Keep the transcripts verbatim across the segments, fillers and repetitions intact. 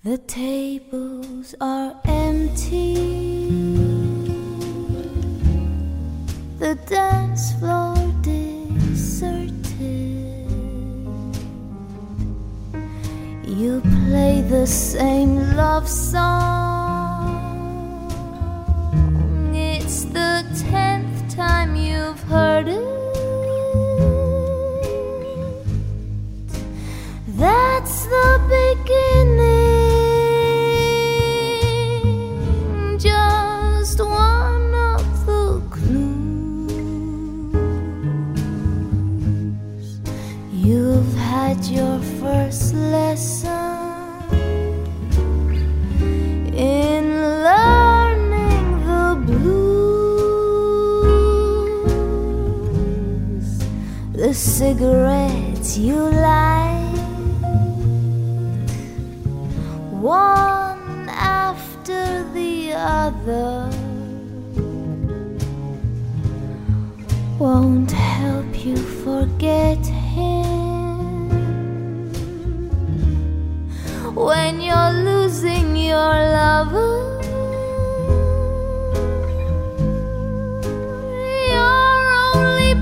The tables are empty, the dance floor deserted. You play the same love song. It's the tenth time you've heard it. That's the beginning. Just one of the clues. You've had your first lesson in learning the blues. The cigarettes you like, one after the other, won't help you forget him. When you're losing your lover, you're only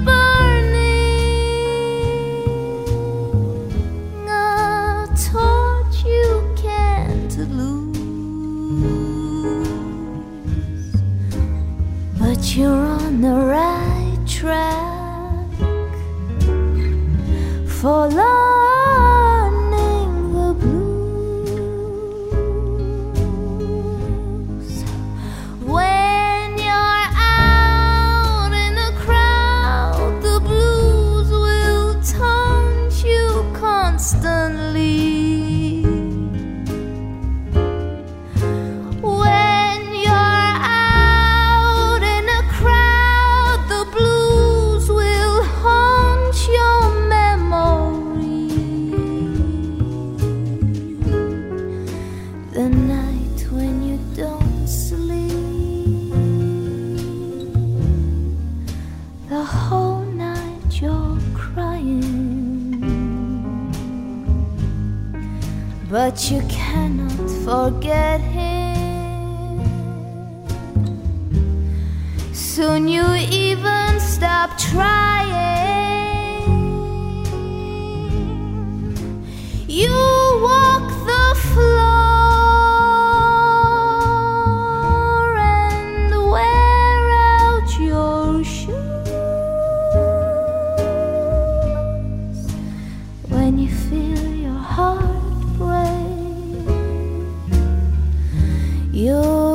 burning a torch you can't lose. But you're on the right track for learning the blues. When you're out in a crowd, the blues will taunt you constantly. When you're out in a crowd, the blues will haunt your memory. The night when you don't sleep, the whole night you're crying, but you cannot forget him. Soon you even stop trying. You walk the floor and wear out your shoes. When you feel your heart break, you